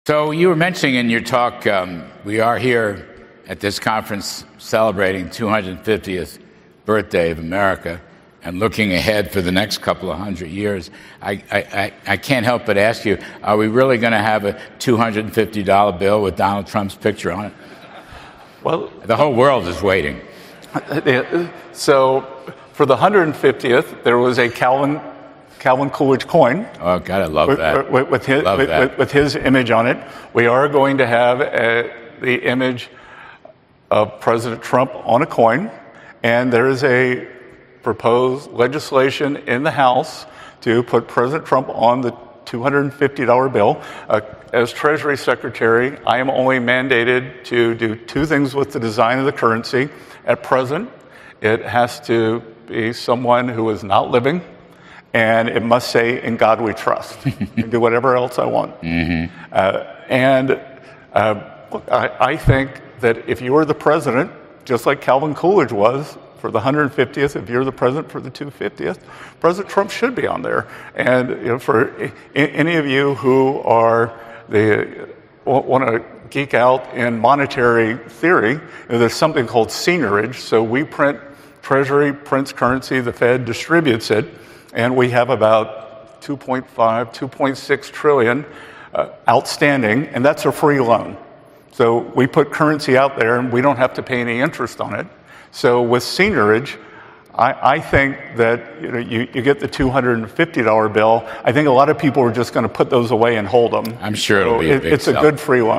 So you were mentioning in your talk, we are here at this conference celebrating 250th birthday of America and looking ahead for the next couple of hundred years. I can't help but ask you, are we really going to have a $250 bill with Donald Trump's picture on it? Well, the whole world is waiting. So for the 150th, there was a Calvin Coolidge coin. Oh, God, I love that. With his image on it. We are going to have the image of President Trump on a coin, and there is a proposed legislation in the House to put President Trump on the $250 bill. As Treasury Secretary, I am only mandated to do two things with the design of the currency. At present, it has to be someone who is not living, and it must say, "In God we trust." And do whatever else I want. Mm-hmm. Look, I think that if you were the president, just like Calvin Coolidge was for the 150th, if you're the president for the 250th, President Trump should be on there. And for any of you who are want to geek out in monetary theory, there's something called seigniorage. So we print, Treasury prints currency, the Fed distributes it, and we have about 2.6 trillion outstanding, and that's a free loan. So we put currency out there, and we don't have to pay any interest on it. So with seigniorage, I think that you get the $250 bill. I think a lot of people are just going to put those away and hold them. I'm sure it'll be a big It's a good free loan.